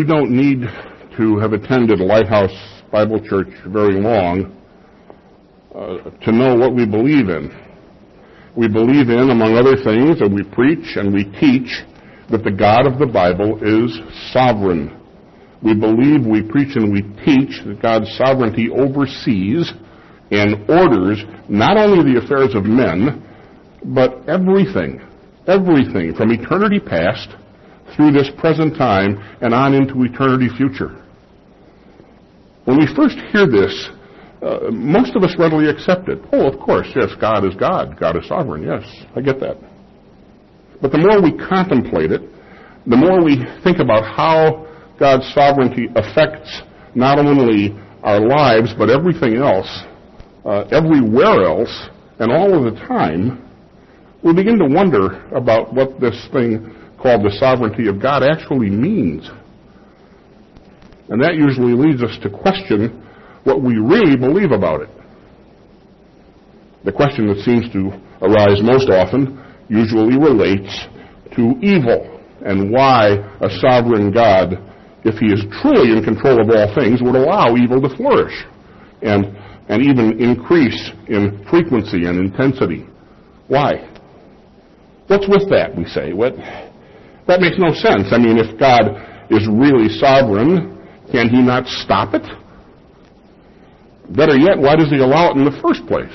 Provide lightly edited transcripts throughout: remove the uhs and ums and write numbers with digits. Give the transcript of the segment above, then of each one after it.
don't need to have attended Lighthouse Bible Church very long to know what we believe in. We believe in, among other things, and we preach and we teach that the God of the Bible is sovereign. We believe, we preach, and we teach that God's sovereignty oversees and orders not only the affairs of men, but everything from eternity past through this present time and on into eternity future. When we first hear this, most of us readily accept it. Oh, of course, yes, God is God. God is sovereign, yes, I get that. But the more we contemplate it, the more we think about how God's sovereignty affects not only our lives, but everything else, everywhere else, and all of the time, we begin to wonder about what this thing called the sovereignty of God actually means. And that usually leads us to question what we really believe about it. The question that seems to arise most often usually relates to evil and why a sovereign God, if he is truly in control of all things, would allow evil to flourish and even increase in frequency and intensity. Why? What's with that, we say? That makes no sense. I mean, if God is really sovereign, can he not stop it? Better yet, why does he allow it in the first place?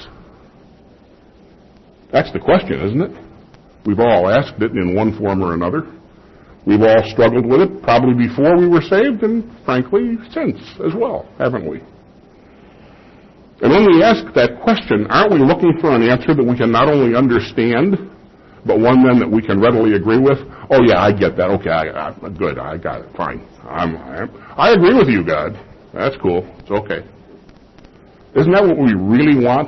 That's the question, isn't it? We've all asked it in one form or another. We've all struggled with it, probably before we were saved, and frankly, since as well, haven't we? And when we ask that question, aren't we looking for an answer that we can not only understand, but one then that we can readily agree with? Oh yeah, I get that. Okay, good, I got it, fine. I agree with you, God. That's cool. It's okay. Isn't that what we really want?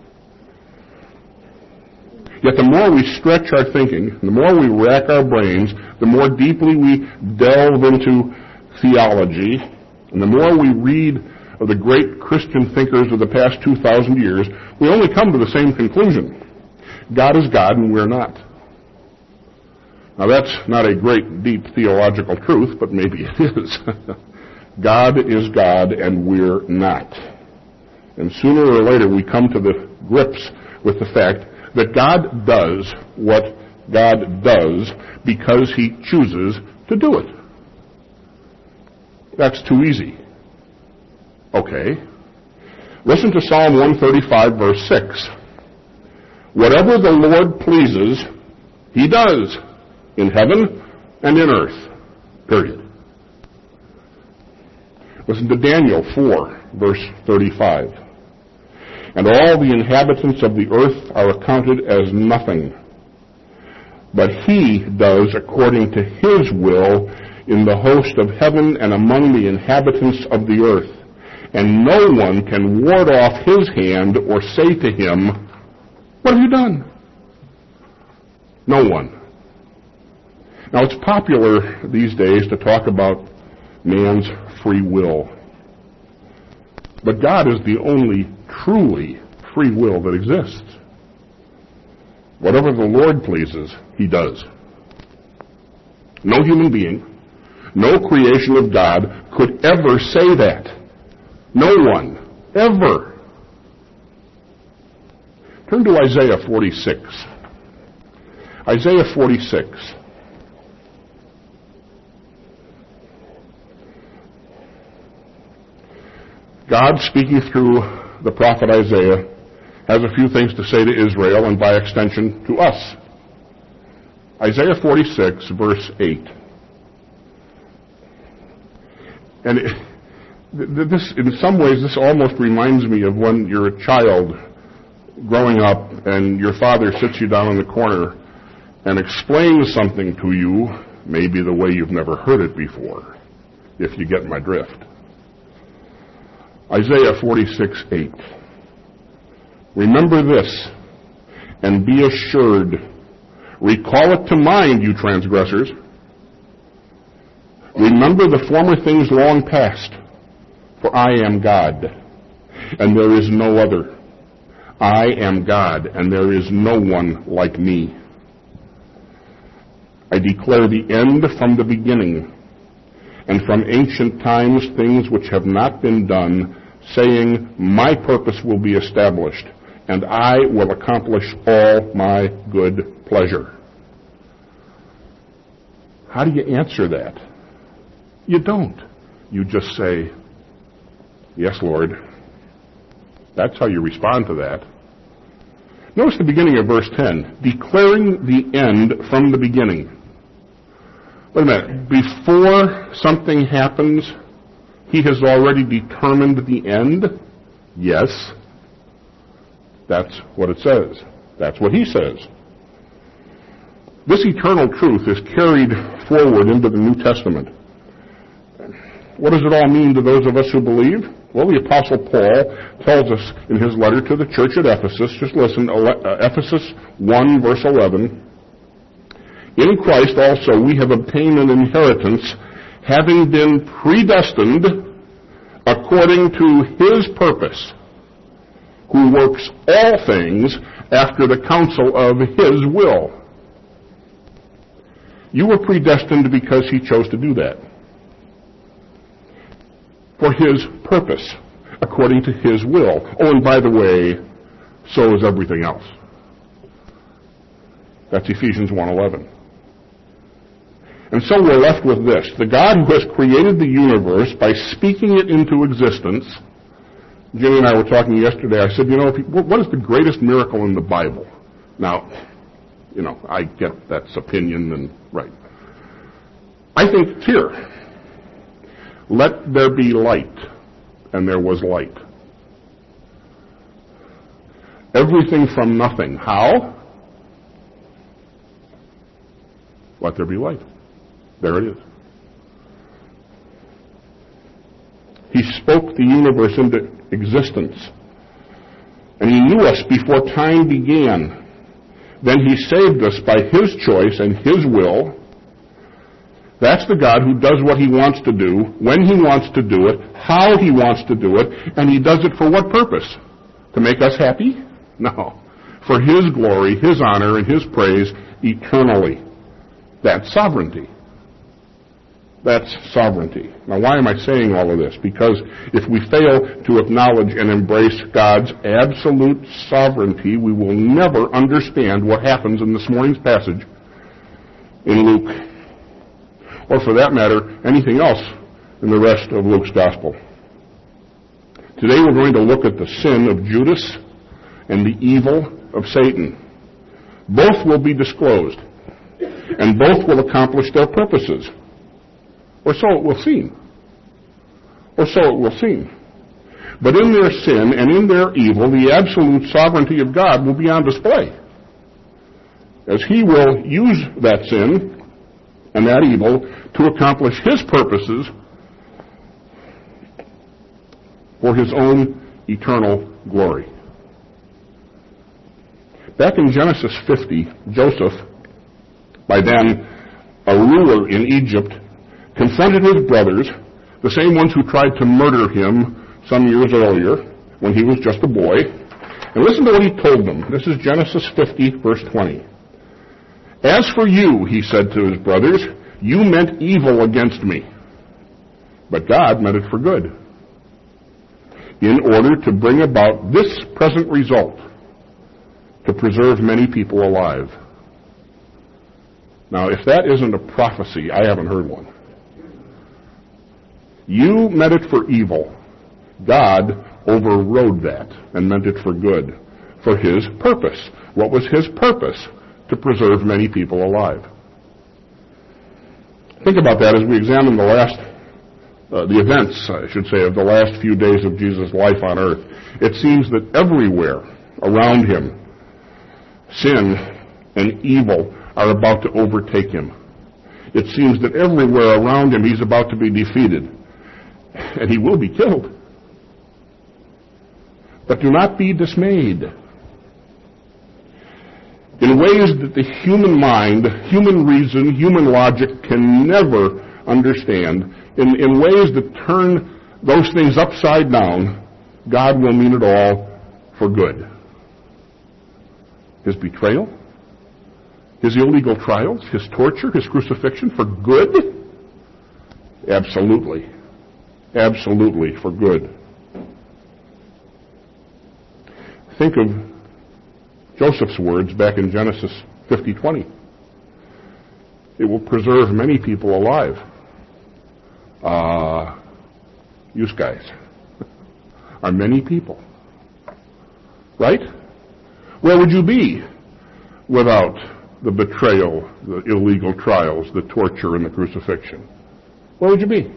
Yet the more we stretch our thinking, the more we rack our brains, the more deeply we delve into theology, and the more we read of the great Christian thinkers of the past 2,000 years, we only come to the same conclusion. God is God and we're not. Now that's not a great deep theological truth, but maybe it is. God is God and we're not. And sooner or later we come to the grips with the fact that God does what God does because he chooses to do it. That's too easy. Okay. Listen to Psalm 135, verse 6. Whatever the Lord pleases, he does in heaven and in earth. Period. Listen to Daniel 4, verse 35. And all the inhabitants of the earth are accounted as nothing. But he does according to his will in the host of heaven and among the inhabitants of the earth. And no one can ward off his hand or say to him, what have you done? No one. Now it's popular these days to talk about man's free will. But God is the only truly free will that exists. Whatever the Lord pleases, he does. No human being, no creation of God could ever say that. No one, ever. Turn to Isaiah 46. Isaiah 46. God, speaking through the prophet Isaiah, has a few things to say to Israel and by extension to us. Isaiah 46, verse 8. And this, in some ways, this almost reminds me of when you're a child growing up and your father sits you down in the corner and explains something to you, maybe the way you've never heard it before, if you get my drift. Isaiah 46:8. Remember this, and be assured. Recall it to mind, you transgressors. Remember the former things long past, for I am God, and there is no other. I am God, and there is no one like me. I declare the end from the beginning, and from ancient times things which have not been done, saying, my purpose will be established, and I will accomplish all my good pleasure. How do you answer that? You don't. You just say, yes, Lord. That's how you respond to that. Notice the beginning of verse 10, declaring the end from the beginning. Wait a minute. Before something happens, he has already determined the end? Yes. That's what it says. That's what he says. This eternal truth is carried forward into the New Testament. What does it all mean to those of us who believe? Well, the Apostle Paul tells us in his letter to the church at Ephesus, just listen, Ephesus 1, verse 11, in Christ also we have obtained an inheritance, having been predestined according to his purpose, who works all things after the counsel of his will. You were predestined because he chose to do that. For his purpose, according to his will. Oh, and by the way, so is everything else. That's Ephesians 1:11. And so we're left with this. The God who has created the universe by speaking it into existence. Jenny and I were talking yesterday. I said, what is the greatest miracle in the Bible? Now, I get that's opinion and right. I think it's here. Let there be light, and there was light. Everything from nothing. How? Let there be light. There it is. He spoke the universe into existence. And he knew us before time began. Then he saved us by his choice and his will. That's the God who does what he wants to do, when he wants to do it, how he wants to do it, and he does it for what purpose? To make us happy? No. For his glory, his honor, and his praise eternally. That's sovereignty. That's sovereignty. Now, why am I saying all of this? Because if we fail to acknowledge and embrace God's absolute sovereignty, we will never understand what happens in this morning's passage in Luke, or for that matter, anything else in the rest of Luke's gospel. Today we're going to look at the sin of Judas and the evil of Satan. Both will be disclosed, and both will accomplish their purposes. Or so it will seem. Or so it will seem. But in their sin and in their evil, the absolute sovereignty of God will be on display, as he will use that sin and that evil to accomplish his purposes for his own eternal glory. Back in Genesis 50, Joseph, by then a ruler in Egypt, confronted his brothers, the same ones who tried to murder him some years earlier when he was just a boy. And listen to what he told them. This is Genesis 50, verse 20. As for you, he said to his brothers, you meant evil against me, but God meant it for good, in order to bring about this present result, to preserve many people alive. Now, if that isn't a prophecy, I haven't heard one. You meant it for evil. God overrode that and meant it for good, for his purpose. What was his purpose? To preserve many people alive. Think about that as we examine the events, I should say, of the last few days of Jesus' life on earth. It seems that everywhere around him, sin and evil are about to overtake him. It seems that everywhere around him he's about to be defeated, and he will be killed. But do not be dismayed. In ways that the human mind, human reason, human logic can never understand, in ways that turn those things upside down, God will mean it all for good. His betrayal, his illegal trials, his torture, his crucifixion for good. Absolutely. Absolutely for good. Think of Joseph's words back in Genesis 50:20. It will preserve many people alive. You guys are many people. Right? Where would you be without the betrayal, the illegal trials, the torture, and the crucifixion? Where would you be?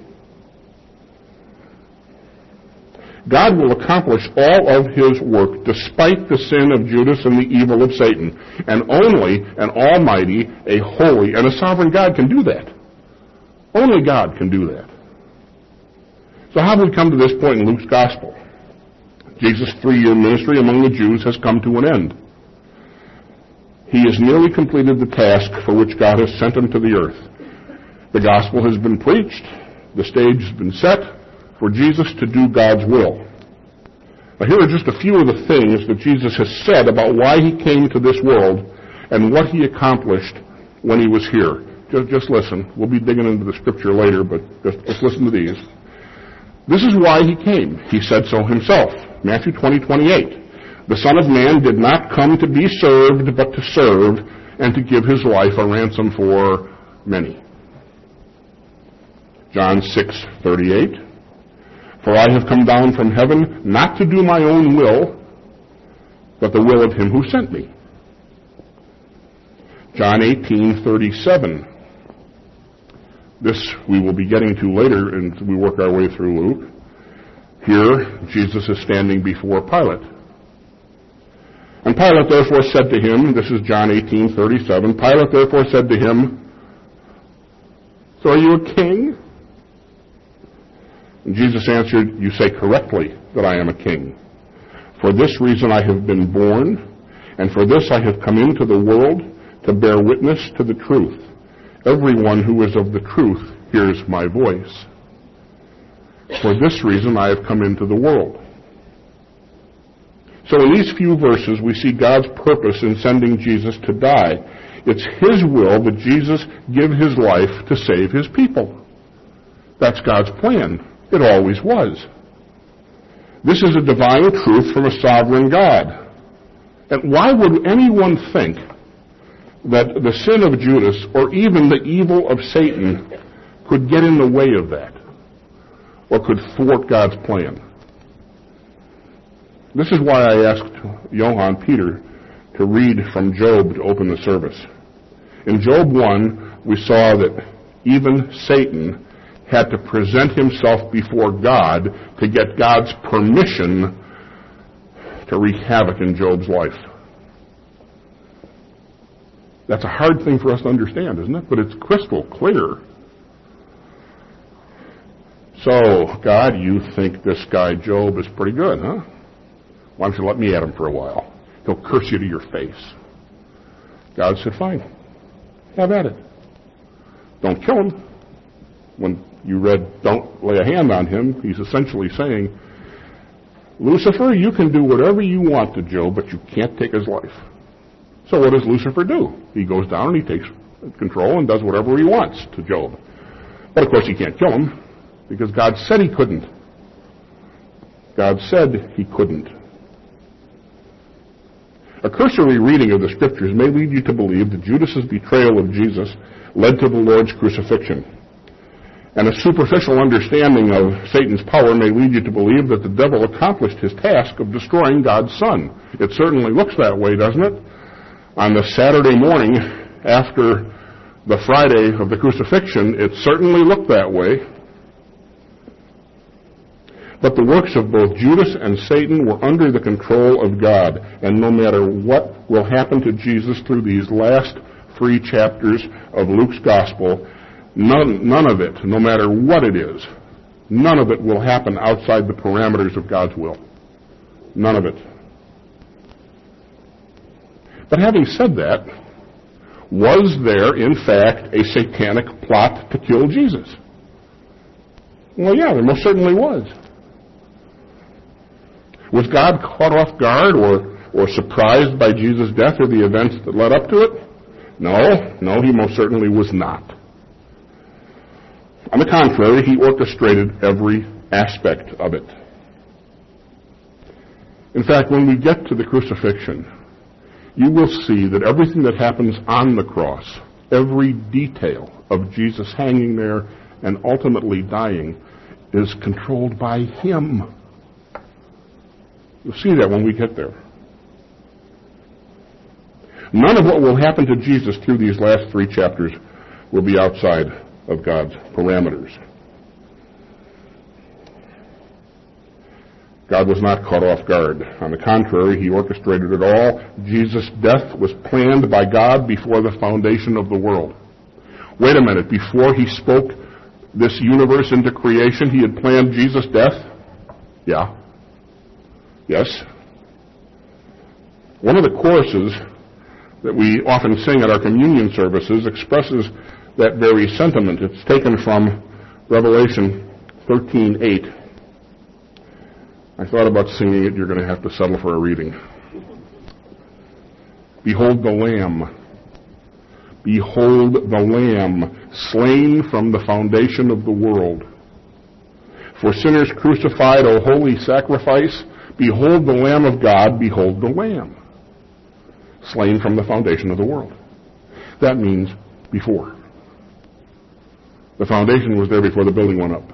God will accomplish all of His work despite the sin of Judas and the evil of Satan. And only an almighty, a holy, and a sovereign God can do that. Only God can do that. So how have we come to this point in Luke's Gospel? Jesus' 3-year ministry among the Jews has come to an end. He has nearly completed the task for which God has sent him to the earth. The gospel has been preached. The stage has been set for Jesus to do God's will. Now, here are just a few of the things that Jesus has said about why He came to this world and what He accomplished when He was here. Just listen. We'll be digging into the Scripture later, but just listen to these. This is why He came. He said so Himself. Matthew 20:28. The Son of Man did not come to be served, but to serve, and to give His life a ransom for many. John 6:38. For I have come down from heaven not to do my own will, but the will of Him who sent me. John 18:37. This we will be getting to later as we work our way through Luke. Here, Jesus is standing before Pilate. And Pilate therefore said to him, this is John 18:37, Pilate therefore said to him, so are you a king? And Jesus answered, you say correctly that I am a king. For this reason I have been born, and for this I have come into the world to bear witness to the truth. Everyone who is of the truth hears my voice. For this reason I have come into the world. So in these few verses we see God's purpose in sending Jesus to die. It's His will that Jesus give His life to save His people. That's God's plan. It always was. This is a divine truth from a sovereign God. And why would anyone think that the sin of Judas or even the evil of Satan could get in the way of that or could thwart God's plan? This is why I asked Johann Peter to read from Job to open the service. In Job 1, we saw that even Satan had to present himself before God to get God's permission to wreak havoc in Job's life. That's a hard thing for us to understand, isn't it? But it's crystal clear. So, God, you think this guy Job is pretty good, huh? Why don't you let me at him for a while? He'll curse you to your face. God said, fine. Have at it. Don't kill him. When you read, don't lay a hand on him, he's essentially saying, Lucifer, you can do whatever you want to Job, but you can't take his life. So what does Lucifer do? He goes down and he takes control and does whatever he wants to Job. But of course he can't kill him, because God said he couldn't. God said he couldn't. A cursory reading of the Scriptures may lead you to believe that Judas's betrayal of Jesus led to the Lord's crucifixion. And a superficial understanding of Satan's power may lead you to believe that the devil accomplished his task of destroying God's Son. It certainly looks that way, doesn't it? On the Saturday morning after the Friday of the crucifixion, it certainly looked that way. But the works of both Judas and Satan were under the control of God. And no matter what will happen to Jesus through these last 3 chapters of Luke's Gospel, none of it, no matter what it is, none of it will happen outside the parameters of God's will. None of it. But having said that, was there, in fact, a satanic plot to kill Jesus? Well, yeah, there most certainly was. Was God caught off guard or surprised by Jesus' death or the events that led up to it? No, he most certainly was not. On the contrary, he orchestrated every aspect of it. In fact, when we get to the crucifixion, you will see that everything that happens on the cross, every detail of Jesus hanging there and ultimately dying, is controlled by him. You'll see that when we get there. None of what will happen to Jesus through these last 3 chapters will be outside of God's parameters. God was not caught off guard. On the contrary, he orchestrated it all. Jesus' death was planned by God before the foundation of the world. Wait a minute, before he spoke this universe into creation, he had planned Jesus' death? Yeah. Yes. One of the choruses that we often sing at our communion services expresses that very sentiment. It's taken from Revelation 13:8. I thought about singing it. You're going to have to settle for a reading. Behold the Lamb. Behold the Lamb, slain from the foundation of the world. For sinners crucified, O holy sacrifice, behold the Lamb of God, behold the Lamb, slain from the foundation of the world. That means before. The foundation was there before the building went up.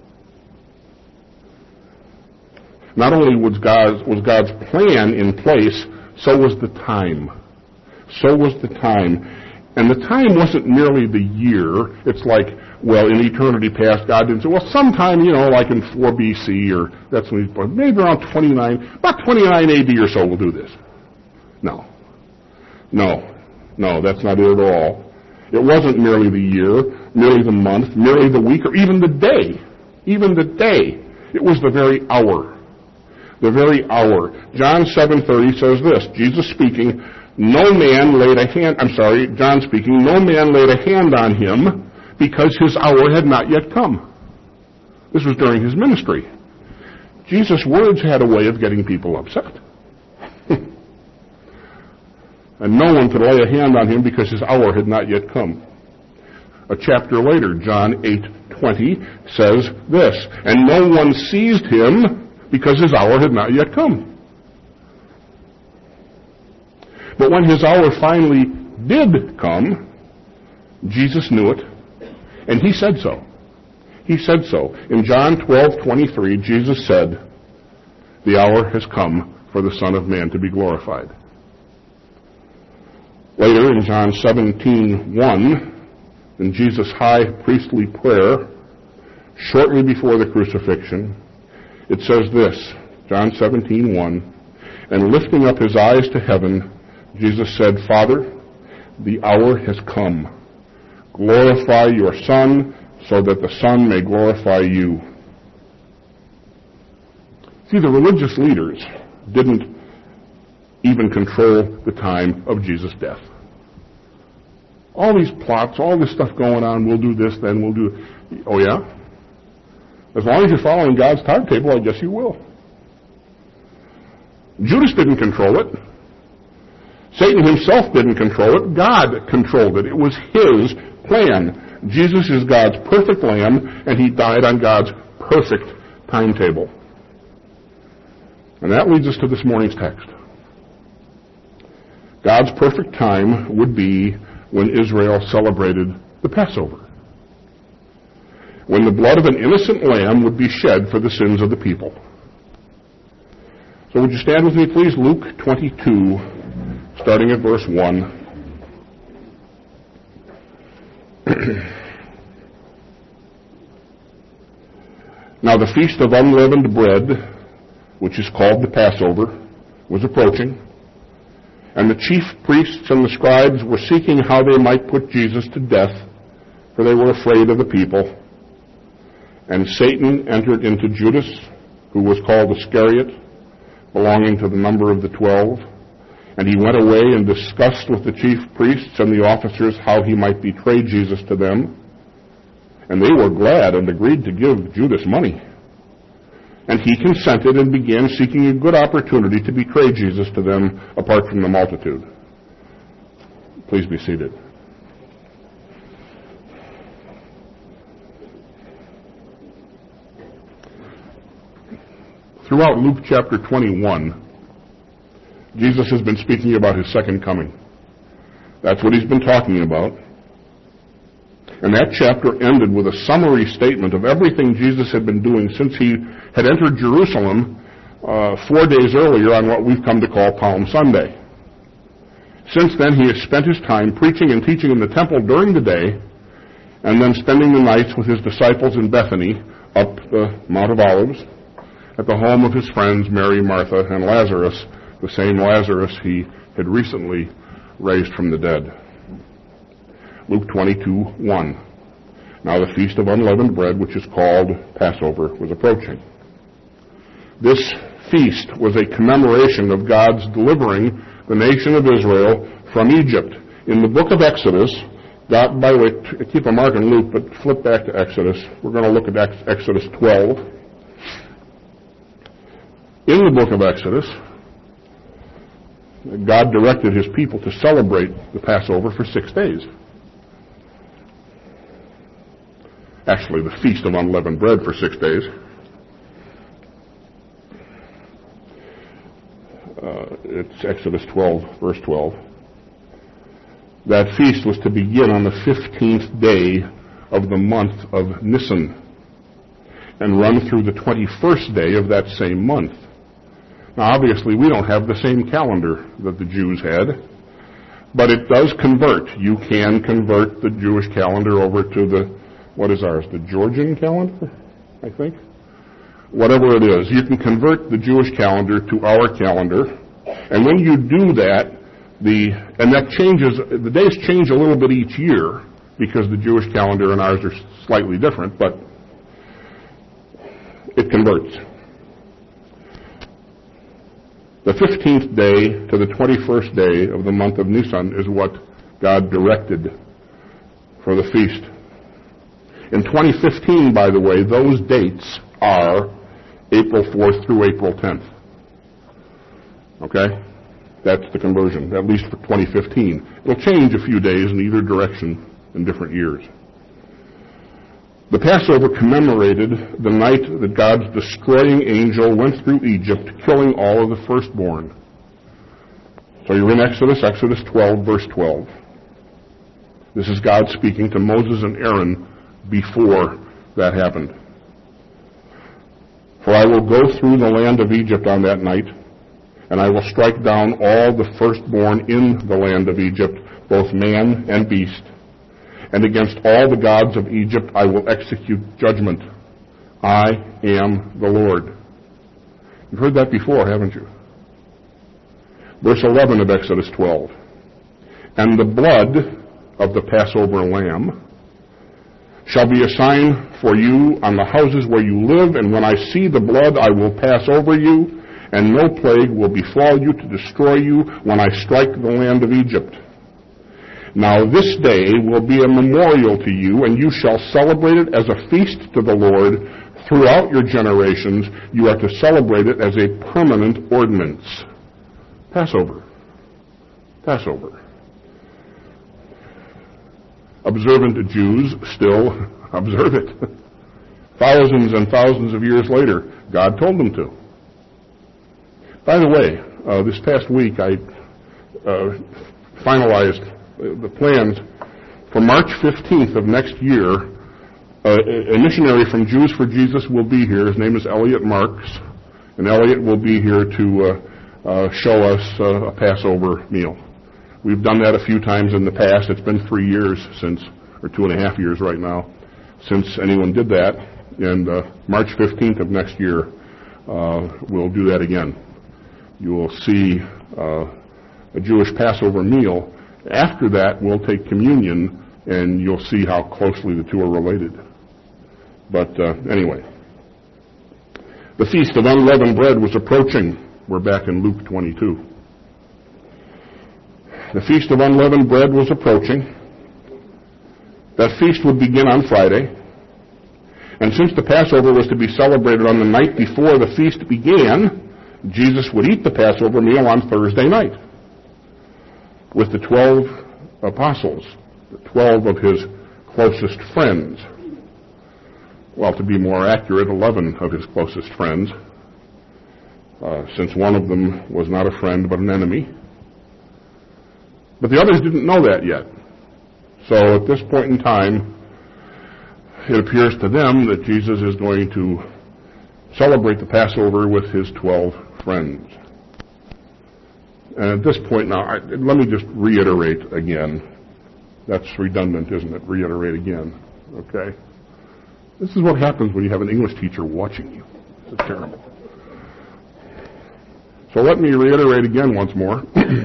Not only was God's plan in place, so was the time. So was the time. And the time wasn't merely the year. It's like, well, in eternity past, God didn't say, well, sometime, like in 4 BC, or that's when he's born, maybe around about 29 AD or so we'll do this. No, that's not it at all. It wasn't merely the year, merely the month, merely the week, or even the day. Even the day. It was the very hour. The very hour. John 7:30 says this, Jesus speaking, John speaking, no man laid a hand on him because his hour had not yet come. This was during his ministry. Jesus' words had a way of getting people upset. And no one could lay a hand on him because his hour had not yet come. A chapter later, John 8:20 says this, and no one seized him because his hour had not yet come. But when his hour finally did come, Jesus knew it, and he said so. He said so. In John 12:23, Jesus said, the hour has come for the Son of Man to be glorified. Later in John 17:1, in Jesus' high priestly prayer, shortly before the crucifixion, it says this, John 17:1, and lifting up his eyes to heaven, Jesus said, Father, the hour has come. Glorify your Son, so that the Son may glorify you. See, the religious leaders didn't even control the time of Jesus' death. All these plots, all this stuff going on, we'll do this, then we'll do... Oh, yeah? As long as you're following God's timetable, I guess you will. Judas didn't control it. Satan himself didn't control it. God controlled it. It was his plan. Jesus is God's perfect lamb, and he died on God's perfect timetable. And that leads us to this morning's text. God's perfect time would be when Israel celebrated the Passover, when the blood of an innocent lamb would be shed for the sins of the people. So would you stand with me, please? Luke 22, starting at verse 1. Now the feast of unleavened bread, which is called the Passover, was approaching, and the chief priests and the scribes were seeking how they might put Jesus to death, for they were afraid of the people. And Satan entered into Judas, who was called Iscariot, belonging to the number of the 12. And he went away and discussed with the chief priests and the officers how he might betray Jesus to them. And they were glad and agreed to give Judas money. And he consented and began seeking a good opportunity to betray Jesus to them apart from the multitude. Please be seated. Throughout Luke chapter 21, Jesus has been speaking about his second coming. That's what he's been talking about. And that chapter ended with a summary statement of everything Jesus had been doing since he had entered Jerusalem 4 days earlier on what we've come to call Palm Sunday. Since then, he has spent his time preaching and teaching in the temple during the day, and then spending the nights with his disciples in Bethany, up the Mount of Olives, at the home of his friends Mary, Martha, and Lazarus, the same Lazarus he had recently raised from the dead. Luke 22:1. Now the feast of unleavened bread, which is called Passover, was approaching. This feast was a commemoration of God's delivering the nation of Israel from Egypt. In the book of Exodus, God, by the way, keep a mark in Luke, but flip back to Exodus. We're going to look at Exodus 12. In the book of Exodus, God directed his people to celebrate the Passover for 6 days. Actually, the Feast of Unleavened Bread for 6 days. It's Exodus 12, verse 12. That feast was to begin on the 15th day of the month of Nisan and run through the 21st day of that same month. Now, obviously, we don't have the same calendar that the Jews had, but it does convert. You can convert the Jewish calendar over to the, what is ours, the Georgian calendar, I think? Whatever it is, you can convert the Jewish calendar to our calendar, and when you do that, that changes, the days change a little bit each year, because the Jewish calendar and ours are slightly different, but it converts. The 15th day to the 21st day of the month of Nisan is what God directed for the feast. In 2015, by the way, those dates are April 4th through April 10th. Okay? That's the conversion, at least for 2015. It'll change a few days in either direction in different years. The Passover commemorated the night that God's destroying angel went through Egypt, killing all of the firstborn. So you're in Exodus 12, verse 12. This is God speaking to Moses and Aaron before that happened. For I will go through the land of Egypt on that night, and I will strike down all the firstborn in the land of Egypt, both man and beast. And against all the gods of Egypt I will execute judgment. I am the Lord. You've heard that before, haven't you? Verse 11 of Exodus 12. And the blood of the Passover lamb shall be a sign for you on the houses where you live, and when I see the blood I will pass over you, and no plague will befall you to destroy you when I strike the land of Egypt. Now this day will be a memorial to you, and you shall celebrate it as a feast to the Lord throughout your generations. You are to celebrate it as a permanent ordinance. Passover. Passover. Observant Jews still observe it. Thousands and thousands of years later, God told them to. By the way, this past week I finalized the plans for March 15th of next year. A missionary from Jews for Jesus will be here. His name is Elliot Marks, and Elliot will be here to show us a Passover meal. We've done that a few times in the past. It's been 3 years since, or 2.5 years right now, since anyone did that. And March 15th of next year, we'll do that again. You will see a Jewish Passover meal. After that, we'll take communion, and you'll see how closely the two are related. But anyway, the Feast of Unleavened Bread was approaching. We're back in Luke 22. The Feast of Unleavened Bread was approaching. That feast would begin on Friday. And since the Passover was to be celebrated on the night before the feast began, Jesus would eat the Passover meal on Thursday night with the 12 apostles, the 12 of his closest friends. Well, to be more accurate, 11 of his closest friends. since one of them was not a friend but an enemy. But the others didn't know that yet. So at this point in time, it appears to them that Jesus is going to celebrate the Passover with his 12 friends. And at this point now, let me just reiterate again. That's redundant, isn't it? Reiterate again. Okay? This is what happens when you have an English teacher watching you. It's terrible. So let me reiterate again once more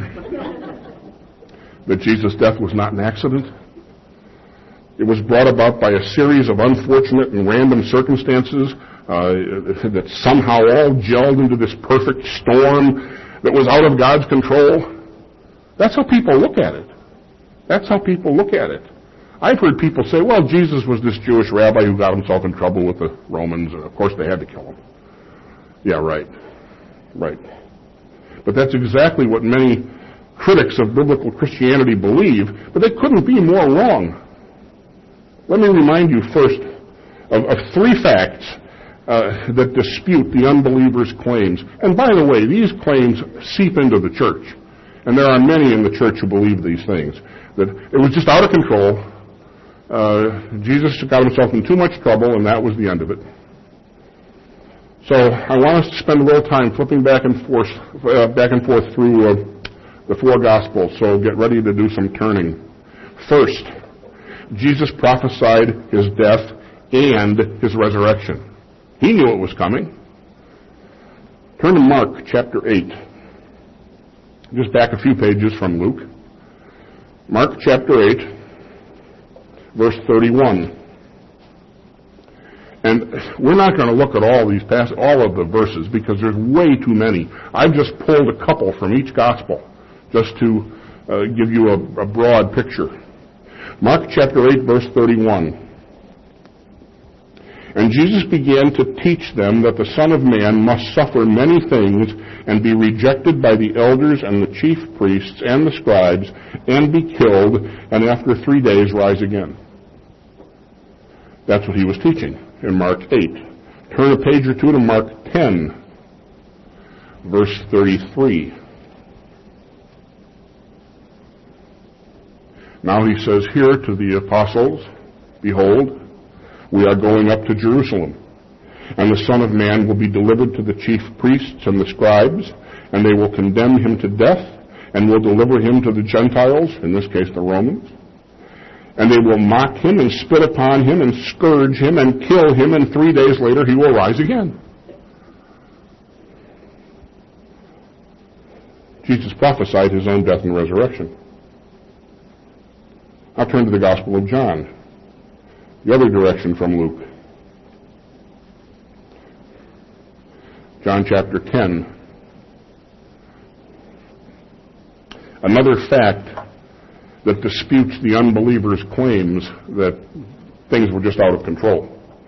that Jesus' death was not an accident. It was brought about by a series of unfortunate and random circumstances that somehow all gelled into this perfect storm that was out of God's control. That's how people look at it. That's how people look at it. I've heard people say, well, Jesus was this Jewish rabbi who got himself in trouble with the Romans, and of course they had to kill him. Yeah, right. Right. But that's exactly what many critics of biblical Christianity believe, but they couldn't be more wrong. Let me remind you first of three facts that dispute the unbeliever's claims. And by the way, these claims seep into the church. And there are many in the church who believe these things. That it was just out of control. Jesus got himself in too much trouble, and that was the end of it. So I want us to spend a little time flipping back and forth through the four Gospels. So get ready to do some turning. First, Jesus prophesied his death and his resurrection. He knew it was coming. Turn to Mark chapter 8. Just back a few pages from Luke. Mark chapter 8, verse 31. And we're not going to look at all of the verses because there's way too many. I've just pulled a couple from each gospel just to give you a broad picture. Mark chapter 8, verse 31. And Jesus began to teach them that the Son of Man must suffer many things and be rejected by the elders and the chief priests and the scribes and be killed and after 3 days rise again. That's what he was teaching in Mark 8. Turn a page or two to Mark 10, verse 33. Now he says here to the apostles, behold, we are going up to Jerusalem, and the Son of Man will be delivered to the chief priests and the scribes, and they will condemn him to death, and will deliver him to the Gentiles, in this case the Romans. And they will mock him and spit upon him and scourge him and kill him, and 3 days later he will rise again. Jesus prophesied his own death and resurrection. I'll turn to the Gospel of John, the other direction from Luke. John chapter 10. Another fact that disputes the unbeliever's claims that things were just out of control.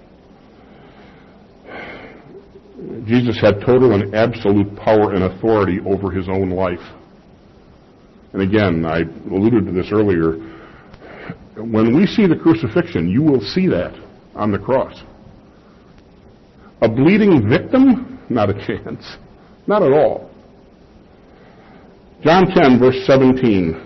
Jesus had total and absolute power and authority over his own life. And again, I alluded to this earlier. When we see the crucifixion, you will see that on the cross. A bleeding victim? Not a chance. Not at all. John 10, verse 17.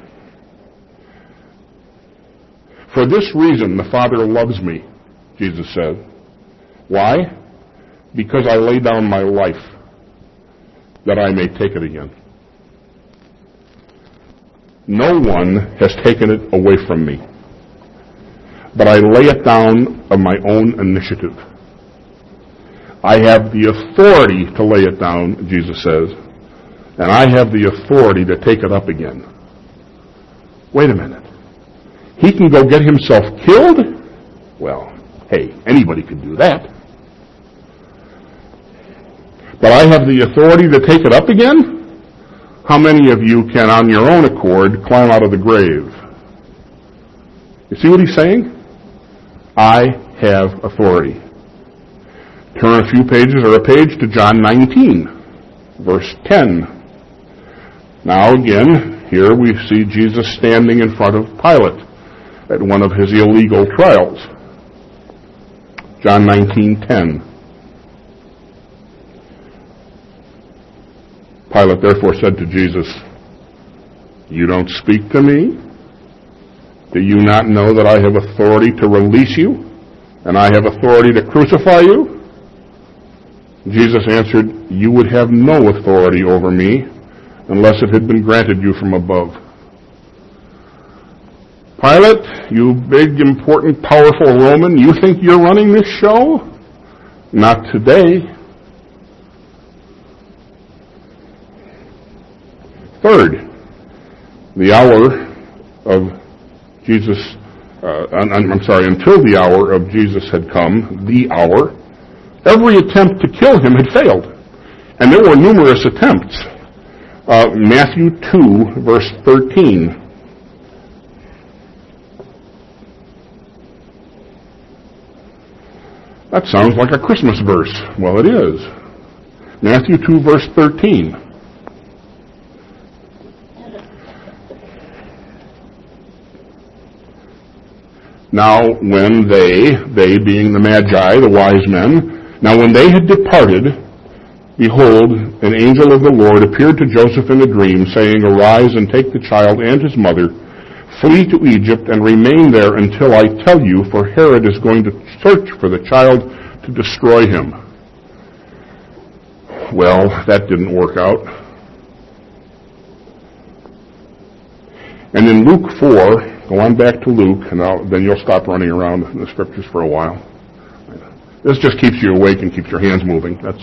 For this reason the Father loves me, Jesus said. Why? Because I lay down my life, that I may take it again. No one has taken it away from me, but I lay it down of my own initiative. I have the authority to lay it down, Jesus says, and I have the authority to take it up again. Wait a minute. He can go get himself killed? Well, hey, anybody could do that. But I have the authority to take it up again? How many of you can, on your own accord, climb out of the grave? You see what he's saying? I have authority. Turn a few pages or a page to John 19, verse 10. Now again, here we see Jesus standing in front of Pilate at one of his illegal trials. John 19:10. Pilate therefore said to Jesus, "You don't speak to me? Do you not know that I have authority to release you, and I have authority to crucify you?" Jesus answered, "You would have no authority over me unless it had been granted you from above." Pilate, you big, important, powerful Roman, you think you're running this show? Not today. Third, the hour of Jesus, until the hour of Jesus had come, the hour, every attempt to kill him had failed. And there were numerous attempts. Matthew 2, verse 13. That sounds like a Christmas verse. Well, it is. Matthew 2, verse 13. Now when they being the Magi, the wise men, now when they had departed, behold, an angel of the Lord appeared to Joseph in a dream, saying, "Arise and take the child and his mother, flee to Egypt and remain there until I tell you, for Herod is going to search for the child to destroy him." Well, that didn't work out. And in Luke 4, go on back to Luke, and then you'll stop running around in the scriptures for a while. This just keeps you awake and keeps your hands moving. That's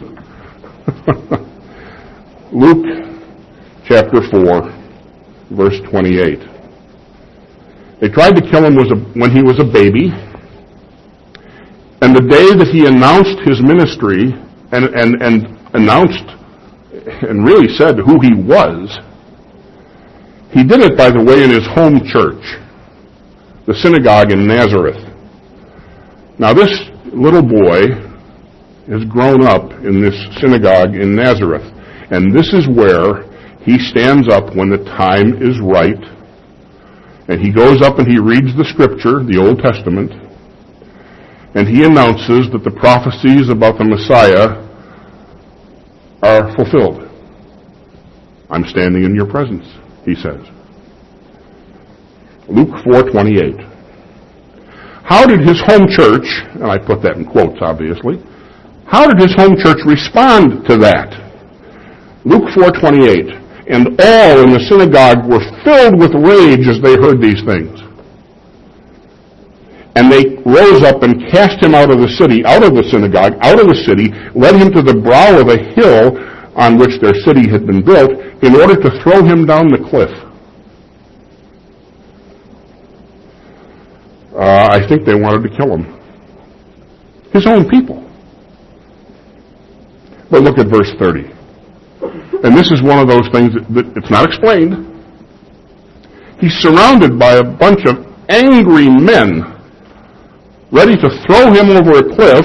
Luke chapter 4, verse 28. They tried to kill him when he was a baby, and the day that he announced his ministry and announced and really said who he was, he did it, by the way, in his home church, the synagogue in Nazareth. Now this little boy has grown up in this synagogue in Nazareth, and this is where he stands up when the time is right, and he goes up and he reads the scripture, the Old Testament, and he announces that the prophecies about the Messiah are fulfilled. "I'm standing in your presence," he says. Luke 4:28. How did his home church, and I put that in quotes obviously, how did his home church respond to that? Luke 4:28. And all in the synagogue were filled with rage as they heard these things. And they rose up and cast him out of the city, out of the synagogue, out of the city, led him to the brow of a hill on which their city had been built, in order to throw him down the cliff. I think they wanted to kill him. His own people. But look at verse 30. And this is one of those things that it's not explained. He's surrounded by a bunch of angry men, ready to throw him over a cliff.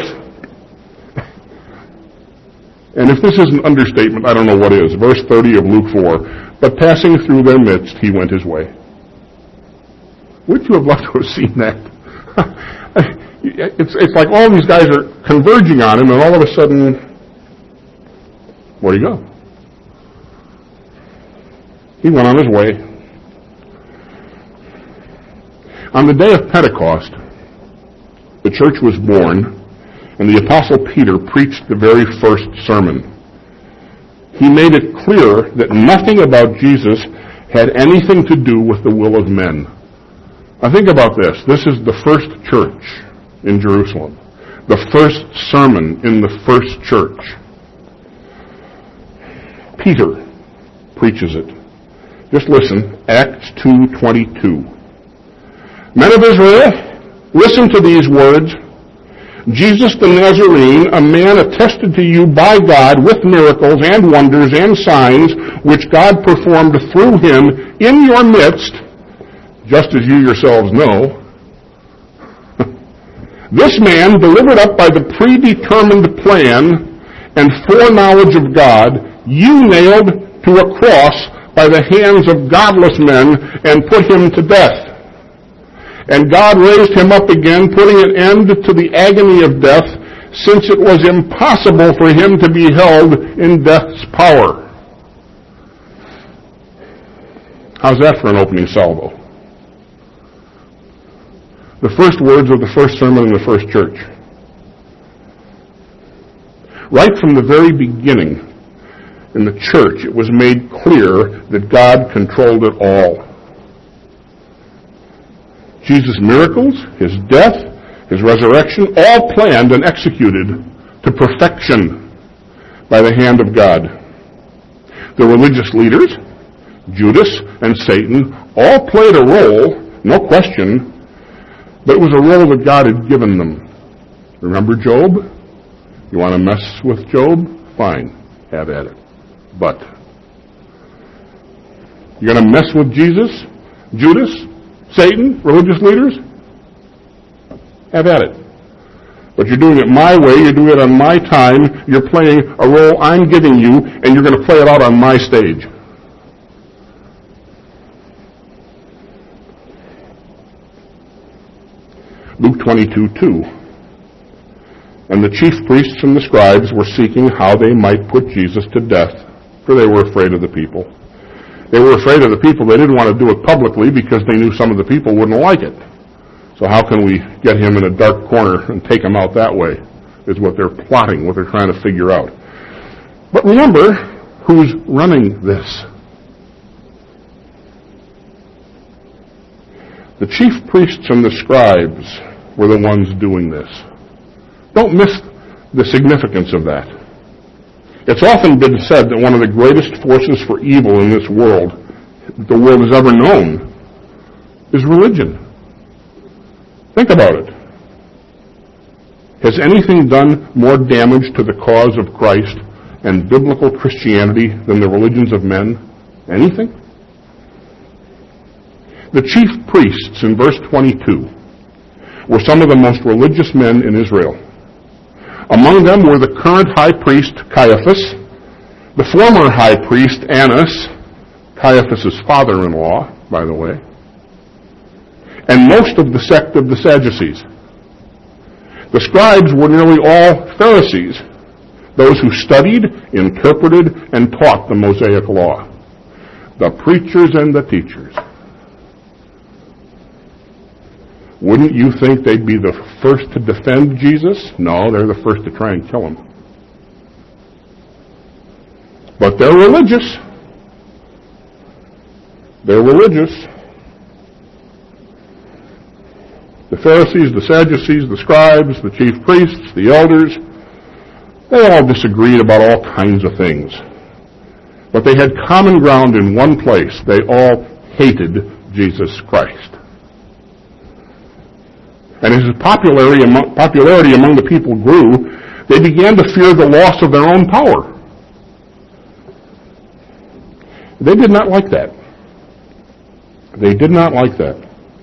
And if this is an understatement, I don't know what is. Verse 30 of Luke 4. But passing through their midst, he went his way. Wouldn't you have loved to have seen that? It's like all these guys are converging on him, and all of a sudden, where'd he go? He went on his way. On the day of Pentecost, the church was born, and the Apostle Peter preached the very first sermon. He made it clear that nothing about Jesus had anything to do with the will of men. Now think about this. This is the first church in Jerusalem. The first sermon in the first church. Peter preaches it. Just listen, Acts 2:22. Men of Israel, listen to these words. Jesus the Nazarene, a man attested to you by God with miracles and wonders and signs, which God performed through him in your midst, just as you yourselves know. This man, delivered up by the predetermined plan and foreknowledge of God, you nailed to a cross by the hands of godless men and put him to death. And God raised him up again, putting an end to the agony of death, since it was impossible for him to be held in death's power. How's that for an opening salvo? The first words of the first sermon in the first church. Right from the very beginning in the church, it was made clear that God controlled it all. Jesus' miracles, his death, his resurrection, all planned and executed to perfection by the hand of God. The religious leaders, Judas and Satan, all played a role, no question, but it was a role that God had given them. Remember Job? You want to mess with Job? Fine, have at it. But you're going to mess with Jesus, Judas, Satan, religious leaders? Have at it. But you're doing it my way, you're doing it on my time, you're playing a role I'm giving you, and you're going to play it out on my stage. Luke 22:2. And the chief priests and the scribes were seeking how they might put Jesus to death, for they were afraid of the people. They were afraid of the people. They didn't want to do it publicly because they knew some of the people wouldn't like it. So how can we get him in a dark corner and take him out that way, is what they're plotting, what they're trying to figure out. But remember who's running this. The chief priests and the scribes were the ones doing this. Don't miss the significance of that. It's often been said that one of the greatest forces for evil in this world, the world has ever known, is religion. Think about it. Has anything done more damage to the cause of Christ and biblical Christianity than the religions of men? Anything? The chief priests in verse 22 were some of the most religious men in Israel. Among them were the current high priest Caiaphas, the former high priest Annas, Caiaphas' father-in-law, by the way, and most of the sect of the Sadducees. The scribes were nearly all Pharisees, those who studied, interpreted, and taught the Mosaic law. The preachers and the teachers. Wouldn't you think they'd be the first to defend Jesus? No, they're the first to try and kill him. But they're religious. They're religious. The Pharisees, the Sadducees, the scribes, the chief priests, the elders, they all disagreed about all kinds of things. But they had common ground in one place. They all hated Jesus Christ. And as his popularity among the people grew, they began to fear the loss of their own power. They did not like that. They did not like that.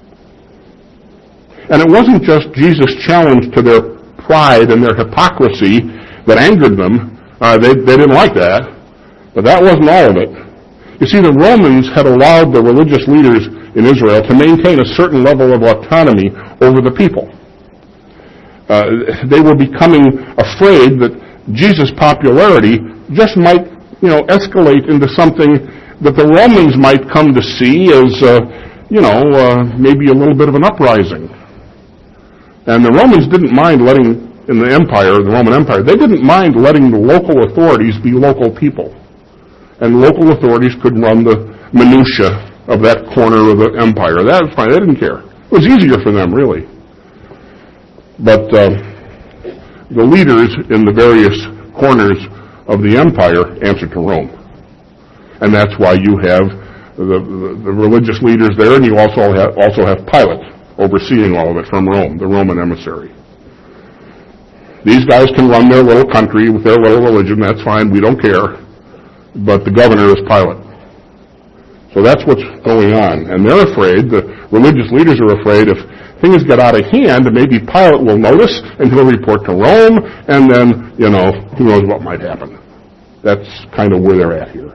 And it wasn't just Jesus' challenge to their pride and their hypocrisy that angered them. They didn't like that. But that wasn't all of it. You see, the Romans had allowed the religious leaders in Israel to maintain a certain level of autonomy over the people. They were becoming afraid that Jesus' popularity just might, escalate into something that the Romans might come to see as, maybe a little bit of an uprising. And the Romans didn't mind letting, in the Roman Empire, they didn't mind letting the local authorities be local people. And local authorities could run the minutiae of that corner of the empire. That was fine. They didn't care. It was easier for them, really. But the leaders in the various corners of the empire answered to Rome. And that's why you have the religious leaders there, and you also have Pilate overseeing all of it from Rome, the Roman emissary. These guys can run their little country with their little religion. That's fine. We don't care. But the governor is Pilate. So that's what's going on. And they're afraid, the religious leaders are afraid, if things get out of hand, maybe Pilate will notice and he'll report to Rome, and then, who knows what might happen. That's kind of where they're at here.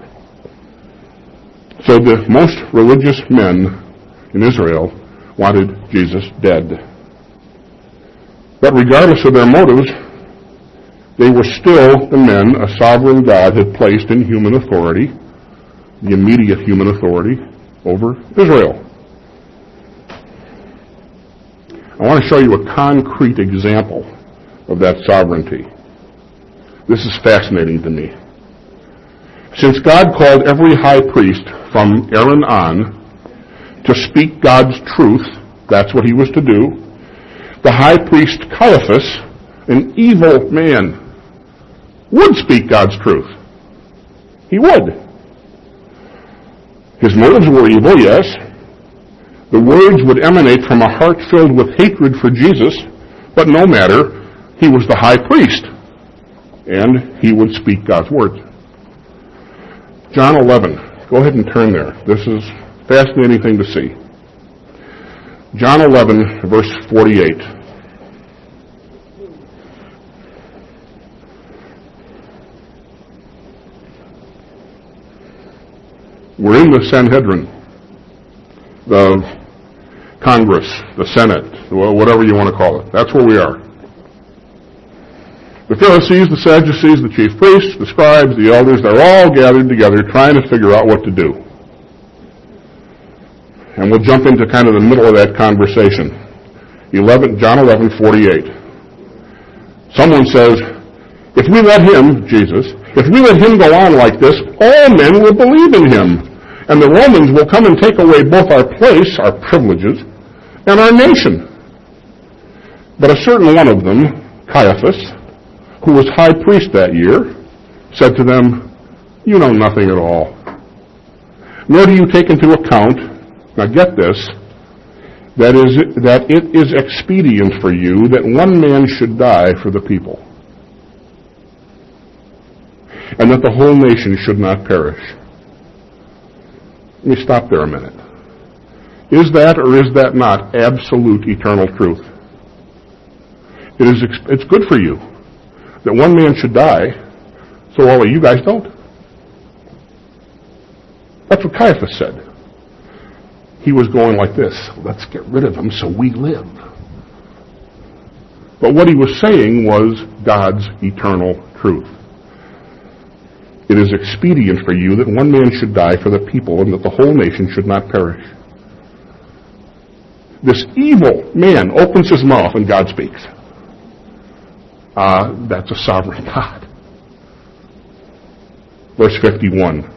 So the most religious men in Israel wanted Jesus dead. But regardless of their motives, they were still the men a sovereign God had placed in human authority, the immediate human authority, over Israel. I want to show you a concrete example of that sovereignty. This is fascinating to me. Since God called every high priest from Aaron on to speak God's truth, that's what he was to do, the high priest Caiaphas, an evil man, would speak God's truth. He would. His motives were evil, yes. The words would emanate from a heart filled with hatred for Jesus, but no matter, he was the high priest, and he would speak God's words. John 11. Go ahead and turn there. This is a fascinating thing to see. John 11, verse 48. We're in the Sanhedrin, the Congress, the Senate, whatever you want to call it. That's where we are. The Pharisees, the Sadducees, the chief priests, the scribes, the elders, they're all gathered together trying to figure out what to do. And we'll jump into kind of the middle of that conversation. John 11:48. Someone says, if we let him, Jesus, if we let him go on like this, all men will believe in him. And the Romans will come and take away both our place, our privileges, and our nation. But a certain one of them, Caiaphas, who was high priest that year, said to them, you know nothing at all. Nor do you take into account, now get this, that it is expedient for you that one man should die for the people, and that the whole nation should not perish. Let me stop there a minute. Is that or is that not absolute eternal truth? It's good for you that one man should die, so all of you guys don't. That's what Caiaphas said. He was going like this, let's get rid of him so we live. But what he was saying was God's eternal truth. It is expedient for you that one man should die for the people and that the whole nation should not perish. This evil man opens his mouth and God speaks. That's a sovereign God. Verse 51.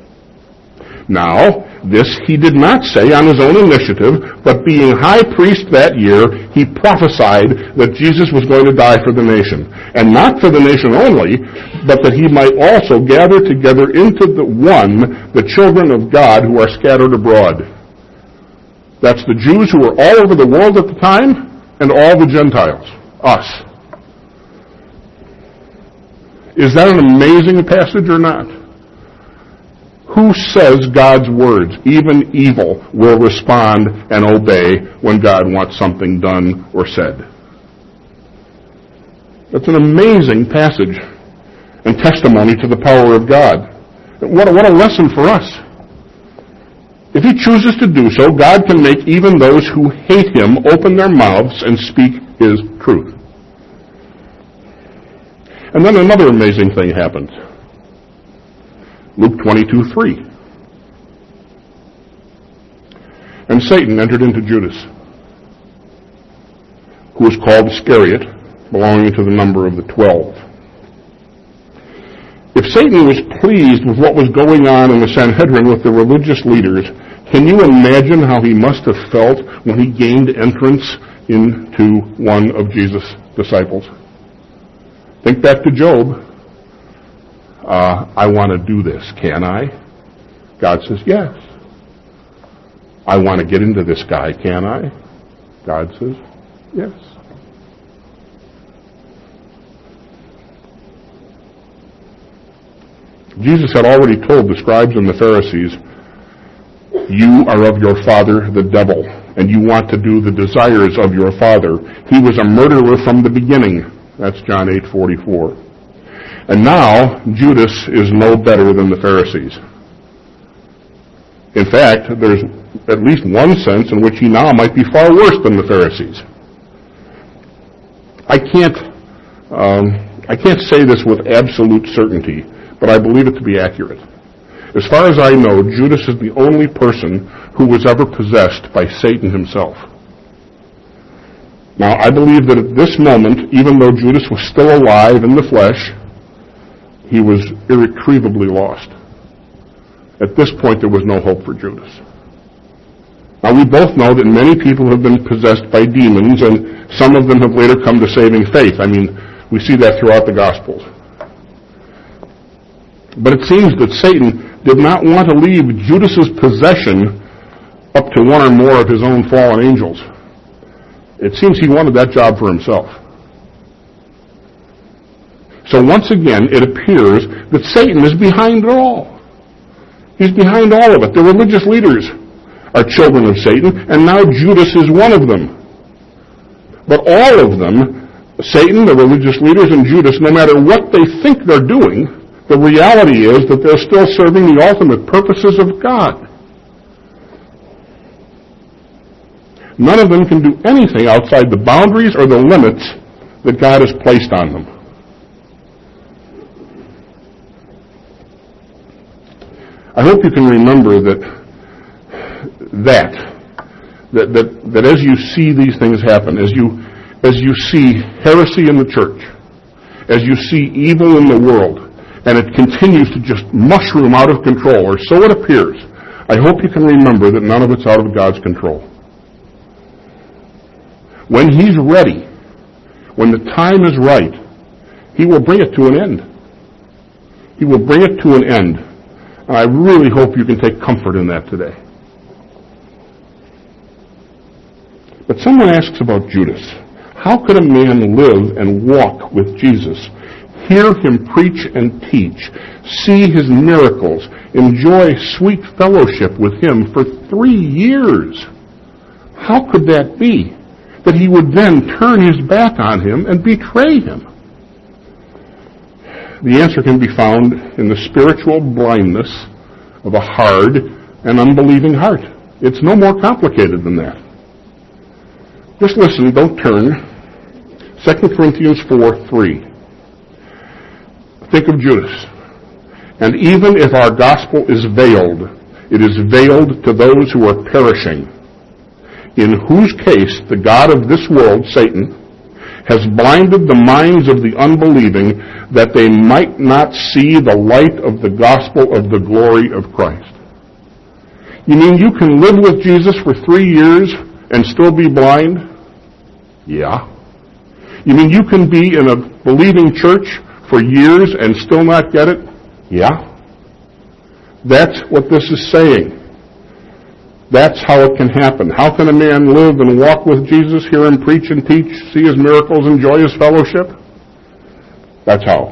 Now, this he did not say on his own initiative, but being high priest that year, he prophesied that Jesus was going to die for the nation. And not for the nation only, but that he might also gather together into the children of God who are scattered abroad. That's the Jews who were all over the world at the time, and all the Gentiles, us. Is that an amazing passage or not? Who says God's words, even evil, will respond and obey when God wants something done or said? That's an amazing passage and testimony to the power of God. What a lesson for us. If he chooses to do so, God can make even those who hate him open their mouths and speak his truth. And then another amazing thing happens. Luke 22:3. And Satan entered into Judas, who was called Iscariot, belonging to the number of the 12. If Satan was pleased with what was going on in the Sanhedrin with the religious leaders, can you imagine how he must have felt when he gained entrance into one of Jesus' disciples? Think back to Job. I want to do this, can I? God says, yes. I want to get into this guy, can I? God says, yes. Jesus had already told the scribes and the Pharisees, you are of your father, the devil, and you want to do the desires of your father. He was a murderer from the beginning. That's John 8:44. And now, Judas is no better than the Pharisees. In fact, there's at least one sense in which he now might be far worse than the Pharisees. I can't say this with absolute certainty, but I believe it to be accurate. As far as I know, Judas is the only person who was ever possessed by Satan himself. Now, I believe that at this moment, even though Judas was still alive in the flesh, he was irretrievably lost. At this point, there was no hope for Judas. Now, we both know that many people have been possessed by demons, and some of them have later come to saving faith. I mean, we see that throughout the Gospels. But it seems that Satan did not want to leave Judas's possession up to one or more of his own fallen angels. It seems he wanted that job for himself. So once again, it appears that Satan is behind it all. He's behind all of it. The religious leaders are children of Satan, and now Judas is one of them. But all of them, Satan, the religious leaders, and Judas, no matter what they think they're doing, the reality is that they're still serving the ultimate purposes of God. None of them can do anything outside the boundaries or the limits that God has placed on them. I hope you can remember that as you see these things happen, as you see heresy in the church, as you see evil in the world, and it continues to just mushroom out of control, or so it appears, I hope you can remember that none of it's out of God's control. When He's ready, when the time is right, He will bring it to an end. He will bring it to an end. And I really hope you can take comfort in that today. But someone asks about Judas. How could a man live and walk with Jesus, hear Him preach and teach, see His miracles, enjoy sweet fellowship with Him for 3 years? How could that be? That He would then turn His back on Him and betray Him? The answer can be found in the spiritual blindness of a hard and unbelieving heart. It's no more complicated than that. Just listen, don't turn. 2 Corinthians 4:3. Think of Judas. And even if our gospel is veiled, it is veiled to those who are perishing, in whose case the God of this world, Satan, has blinded the minds of the unbelieving, that they might not see the light of the gospel of the glory of Christ. You mean you can live with Jesus for 3 years and still be blind? Yeah. You mean you can be in a believing church for years and still not get it? Yeah. That's what this is saying. That's how it can happen. How can a man live and walk with Jesus, hear Him preach and teach, see His miracles, enjoy His fellowship? That's how.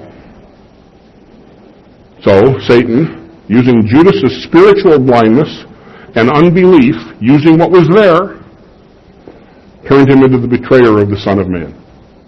So, Satan, using Judas's spiritual blindness and unbelief, using what was there, turned him into the betrayer of the Son of Man.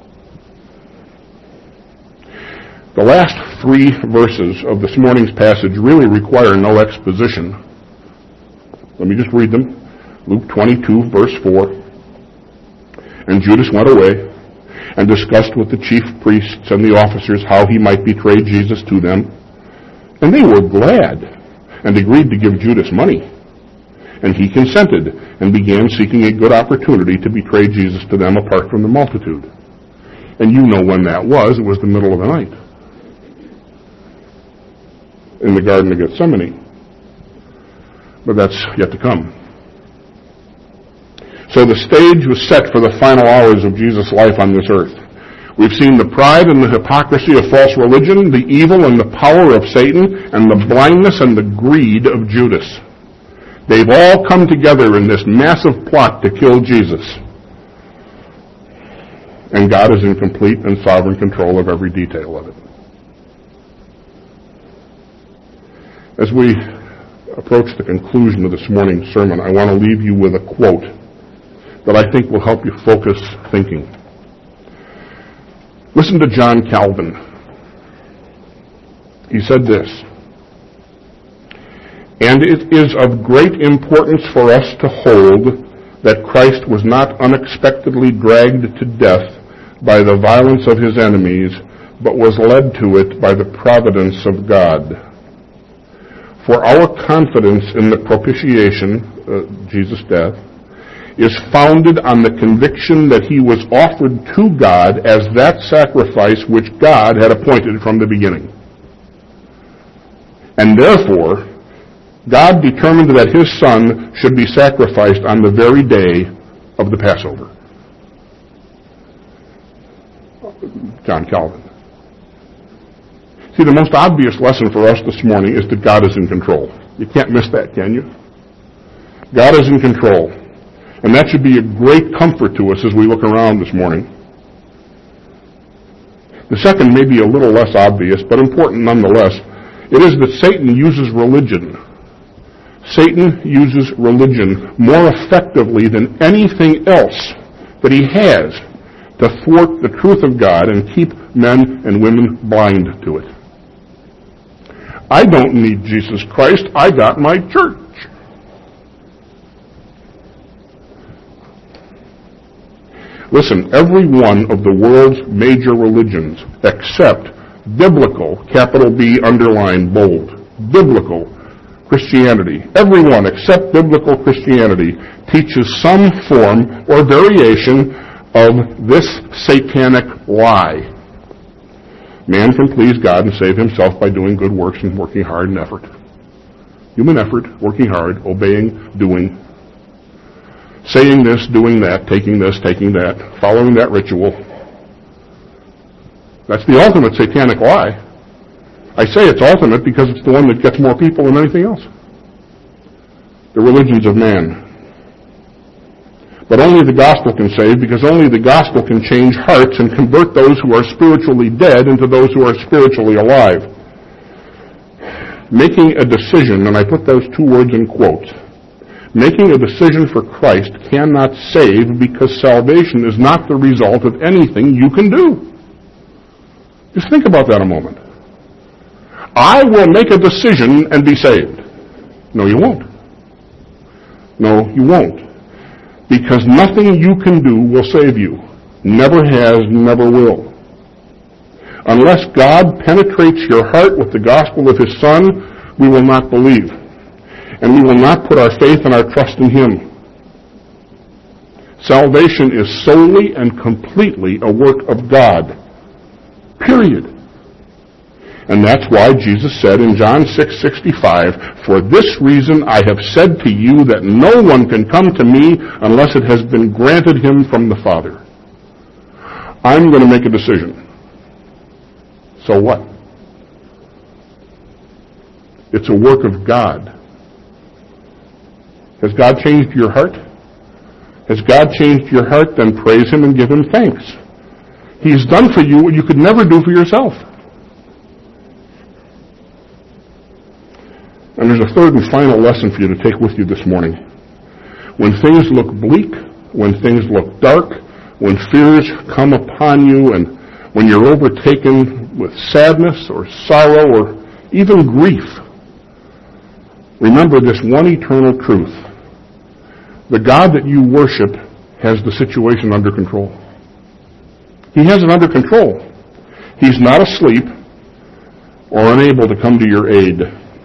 The last 3 verses of this morning's passage really require no exposition. Let me just read them. Luke 22, verse 4. And Judas went away and discussed with the chief priests and the officers how he might betray Jesus to them. And they were glad and agreed to give Judas money. And he consented and began seeking a good opportunity to betray Jesus to them apart from the multitude. And you know when that was. It was the middle of the night in the Garden of Gethsemane. But that's yet to come. So the stage was set for the final hours of Jesus' life on this earth. We've seen the pride and the hypocrisy of false religion, the evil and the power of Satan, and the blindness and the greed of Judas. They've all come together in this massive plot to kill Jesus. And God is in complete and sovereign control of every detail of it. As we approach the conclusion of this morning's sermon, I want to leave you with a quote that I think will help you focus thinking. Listen to John Calvin. He said this: "And it is of great importance for us to hold that Christ was not unexpectedly dragged to death by the violence of His enemies, but was led to it by the providence of God. for our confidence in the propitiation, Jesus' death, is founded on the conviction that he was offered to God as that sacrifice which God had appointed from the beginning. And therefore, God determined that his Son should be sacrificed on the very day of the Passover. John Calvin. See, the most obvious lesson for us this morning is that God is in control. You can't miss that, can you? God is in control. And that should be a great comfort to us as we look around this morning. The second may be a little less obvious, but important nonetheless. It is that Satan uses religion. Satan uses religion more effectively than anything else that he has to thwart the truth of God and keep men and women blind to it. I don't need Jesus Christ. I got my church. Listen, every one of the world's major religions, except biblical, capital B, underline, bold, biblical Christianity, every one except biblical Christianity teaches some form or variation of this satanic lie. Man can please God and save himself by doing good works and working hard in effort. Human effort, working hard, obeying, doing. Saying this, doing that, taking this, taking that, following that ritual. That's the ultimate satanic lie. I say it's ultimate because it's the one that gets more people than anything else. The religions of man. But only the gospel can save, because only the gospel can change hearts and convert those who are spiritually dead into those who are spiritually alive. Making a decision, and I put those two words in quotes, making a decision for Christ cannot save because salvation is not the result of anything you can do. Just think about that a moment. I will make a decision and be saved. No, you won't. No, you won't. Because nothing you can do will save you. Never has, never will. Unless God penetrates your heart with the gospel of his Son, we will not believe. And we will not put our faith and our trust in him. Salvation is solely and completely a work of God. Period. And that's why Jesus said in John 6:65, "For this reason I have said to you that no one can come to me unless it has been granted him from the Father." I'm going to make a decision. So what? It's a work of God. Has God changed your heart? Has God changed your heart? Then praise him and give him thanks. He's done for you what you could never do for yourself. And there's a third and final lesson for you to take with you this morning. When things look bleak, when things look dark, when fears come upon you, and when you're overtaken with sadness or sorrow or even grief, remember this one eternal truth. The God that you worship has the situation under control. He has it under control. He's not asleep or unable to come to your aid.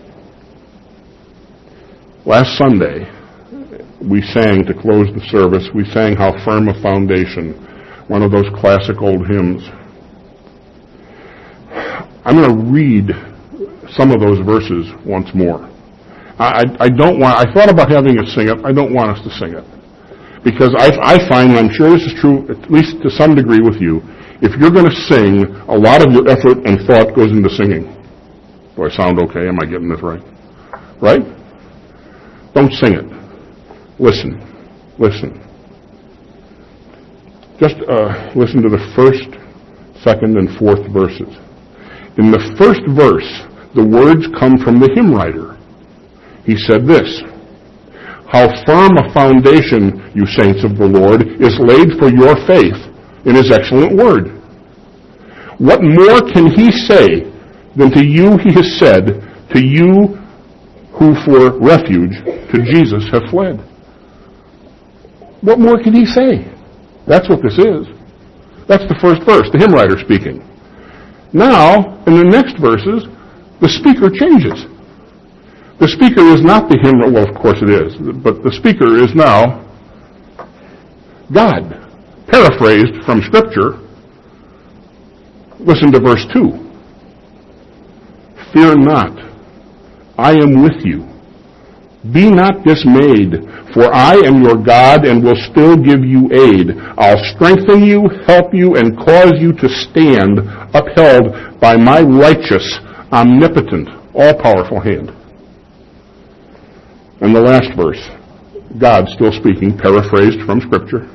Last Sunday, we sang to close the service, we sang How Firm a Foundation, one of those classic old hymns. I'm going to read some of those verses once more. I thought about having us sing it. I don't want us to sing it. Because I find, and I'm sure this is true, at least to some degree with you, if you're going to sing, a lot of your effort and thought goes into singing. Do I sound okay? Am I getting this right? Right? Don't sing it. Listen. Listen. Just listen to the first, second, and fourth verses. In the first verse, the words come from the hymn writer. He said this, "How firm a foundation, you saints of the Lord, is laid for your faith in his excellent word. What more can he say than to you he has said, to you who for refuge to Jesus have fled?" What more can he say? That's what this is. That's the first verse, the hymn writer speaking. Now, in the next verses, the speaker changes. The speaker is not the hymn, well, of course it is, but the speaker is now God. Paraphrased from Scripture, listen to verse 2. Fear not, I am with you. Be not dismayed, for I am your God and will still give you aid. I'll strengthen you, help you, and cause you to stand upheld by my righteous, omnipotent, all-powerful hand. And the last verse, God still speaking, paraphrased from Scripture.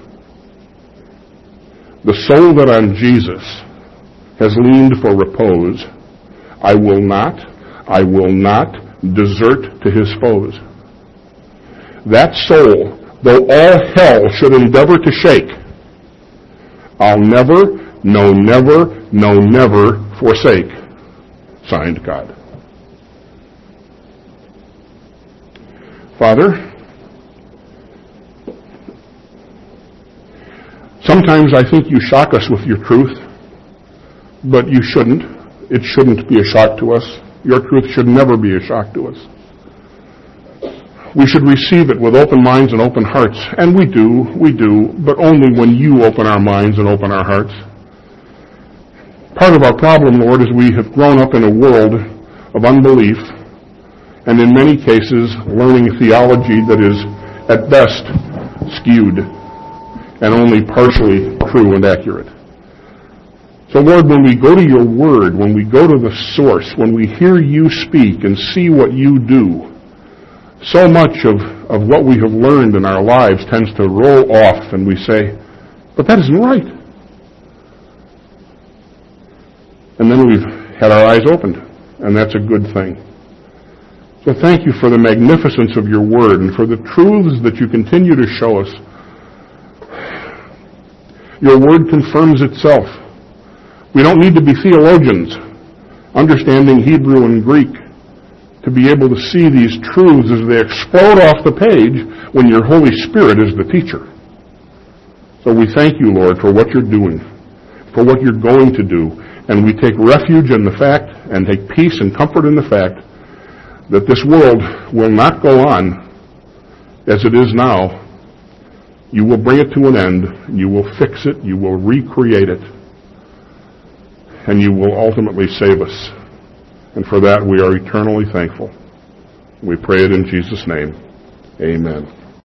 The soul that on Jesus has leaned for repose, I will not desert to his foes. That soul, though all hell should endeavor to shake, I'll never, no never forsake. Signed, God. Father, sometimes I think you shock us with your truth, but you shouldn't. It shouldn't be a shock to us. Your truth should never be a shock to us. We should receive it with open minds and open hearts. And we do, but only when you open our minds and open our hearts. Part of our problem, Lord, is we have grown up in a world of unbelief, and in many cases, learning theology that is, at best, skewed, and only partially true and accurate. So, Lord, when we go to your word, when we go to the source, when we hear you speak and see what you do, so much of what we have learned in our lives tends to roll off, and we say, but that isn't right. And then we've had our eyes opened, and that's a good thing. So thank you for the magnificence of your word and for the truths that you continue to show us. Your word confirms itself. We don't need to be theologians, understanding Hebrew and Greek, to be able to see these truths as they explode off the page when your Holy Spirit is the teacher. So we thank you, Lord, for what you're doing, for what you're going to do, and we take refuge in the fact and take peace and comfort in the fact that this world will not go on as it is now. You will bring it to an end, you will fix it, you will recreate it, and you will ultimately save us. And for that we are eternally thankful. We pray it in Jesus' name. Amen.